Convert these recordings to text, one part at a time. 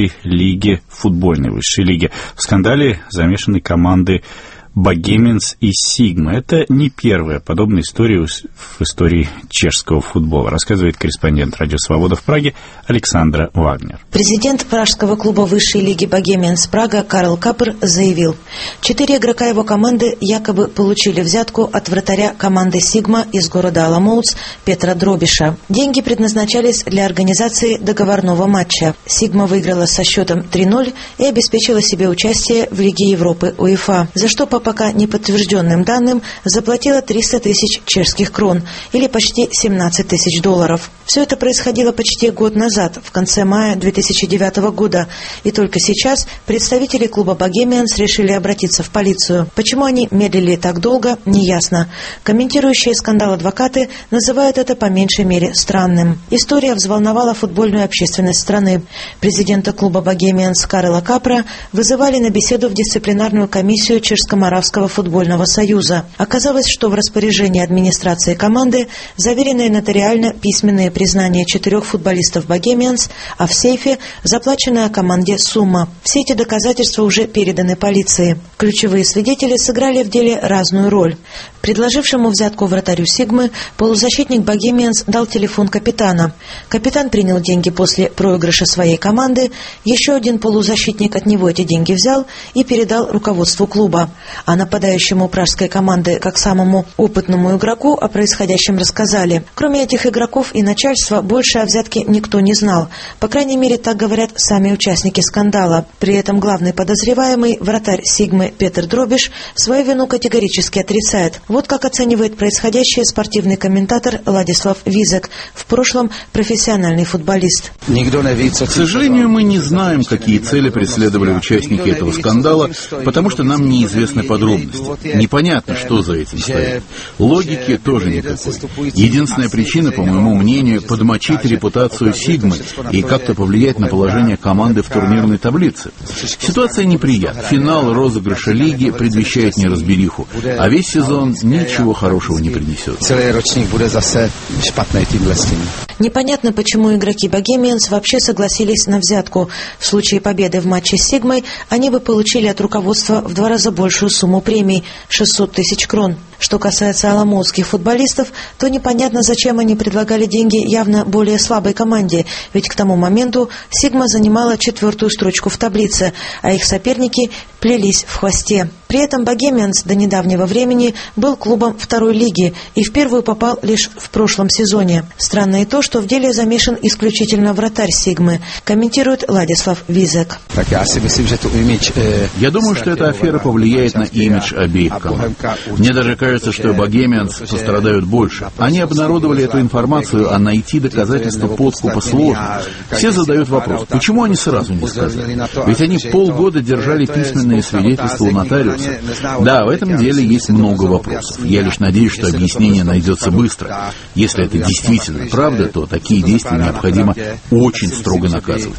высшей лиге, футбольной высшей лиге. В скандале замешаны команды Богеменс и Сигма. Это не первая подобная история в истории чешского футбола, рассказывает корреспондент Радио Свобода в Праге Александра Вагнер. Президент пражского клуба высшей лиги Богеменс Прага Карл Капр заявил, 4 игрока его команды якобы получили взятку от вратаря команды Сигма из города Аламоутс Петра Дробиша. Деньги предназначались для организации договорного матча. Сигма выиграла со счетом 3-0 и обеспечила себе участие в Лиге Европы УЕФА, за что по пока неподтвержденным данным заплатила 300 тысяч чешских крон, или почти $17 тысяч. Все это происходило почти год назад, в конце мая 2009 года, и только сейчас представители клуба Богеменс решили обратиться в полицию. Почему они медлили так долго, неясно. Комментирующие скандал адвокаты называют это по меньшей мере странным. История взволновала футбольную общественность страны. Президента клуба Богеменс Карла Капра вызывали на беседу в дисциплинарную комиссию Чешско-Моравского футбольного союза. Оказалось, что в распоряжении администрации команды заверены нотариально письменные признания 4 футболистов Богеменс, а в сейфе заплаченная команде сумма. Все эти доказательства уже переданы полиции. Ключевые свидетели сыграли в деле разную роль. Предложившему взятку вратарю Сигмы полузащитник Богеменс дал телефон капитана. Капитан принял деньги после проигрыша своей команды, еще один полузащитник от него эти деньги взял и передал руководству клуба. А нападающему пражской команды, как самому опытному игроку, о происходящем рассказали. Кроме этих игроков и начальства, больше о взятке никто не знал. По крайней мере, так говорят сами участники скандала. При этом главный подозреваемый, вратарь Сигмы Петр Дробиш, свою вину категорически отрицает. Вот как оценивает происходящее спортивный комментатор Ладислав Визек, в прошлом профессиональный футболист. К сожалению, мы не знаем, какие цели преследовали участники этого скандала, потому что нам неизвестны подробности. Непонятно, что за этим стоит. Логики тоже никакой. Единственная причина, по моему мнению, подмочить репутацию Сигмы и как-то повлиять на положение команды в турнирной таблице. Ситуация неприятна. Финал розыгрыша лиги предвещает неразбериху, а весь сезон ничего хорошего не принесет. Непонятно, почему игроки Богеменс вообще согласились на взятку. В случае победы в матче с Сигмой они бы получили от руководства в 2 раза большую сумму премий – 600 тысяч крон. Что касается аламоутских футболистов, то непонятно, зачем они предлагали деньги явно более слабой команде, ведь к тому моменту Сигма занимала 4-ю строчку в таблице, а их соперники плелись в хвосте. При этом Богеменс до недавнего времени был клубом 2-й лиги и в первую попал лишь в прошлом сезоне. Странно и то, что в деле замешан исключительно вратарь Сигмы, комментирует Ладислав Визек. Я думаю, что эта афера повлияет на имидж обеих команд. Мне даже кажется, что Богеменс пострадают больше. Они обнародовали эту информацию, а найти доказательства подкупа сложно. Все задают вопрос, почему они сразу не сказали? Ведь они полгода держали письменные свидетельства у нотариуса. Да, в этом деле есть много вопросов. Я лишь надеюсь, что объяснение найдется быстро. Если это действительно правда, то такие действия необходимо очень строго наказывать.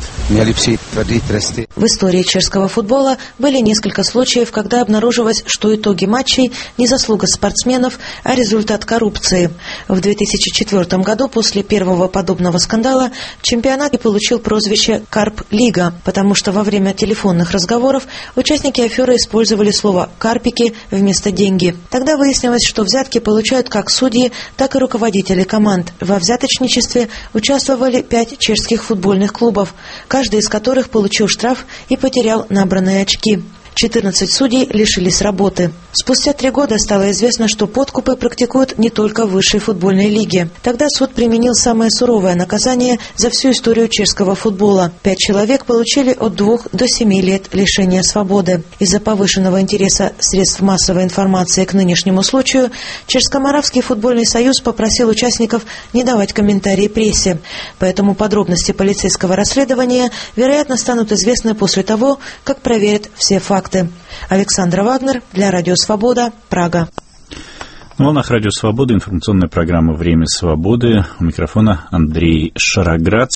В истории чешского футбола были несколько случаев, когда обнаружилось, что итоги матчей не заслуга спортсменов, а результат коррупции. В 2004 году после первого подобного скандала чемпионат и получил прозвище «Карп-лига», потому что во время телефонных разговоров участники аферы использовали слово «карпики» вместо «деньги». Тогда выяснилось, что взятки получают как судьи, так и руководители команд. Во взяточничестве участвовали 5 чешских футбольных клубов, каждый из которых получил штраф и потерял набранные очки. 14 судей лишились работы. Спустя 3 года стало известно, что подкупы практикуют не только в высшей футбольной лиге. Тогда суд применил самое суровое наказание за всю историю чешского футбола. 5 человек получили от 2 до 7 лет лишения свободы. Из-за повышенного интереса средств массовой информации к нынешнему случаю Чешско-Моравский футбольный союз попросил участников не давать комментарии прессе. Поэтому подробности полицейского расследования, вероятно, станут известны после того, как проверят все факты. Александра Вагнер для Радио Свобода, Прага. На волнах Радио Свобода информационная программа «Время свободы». У микрофона Андрей Шароградский.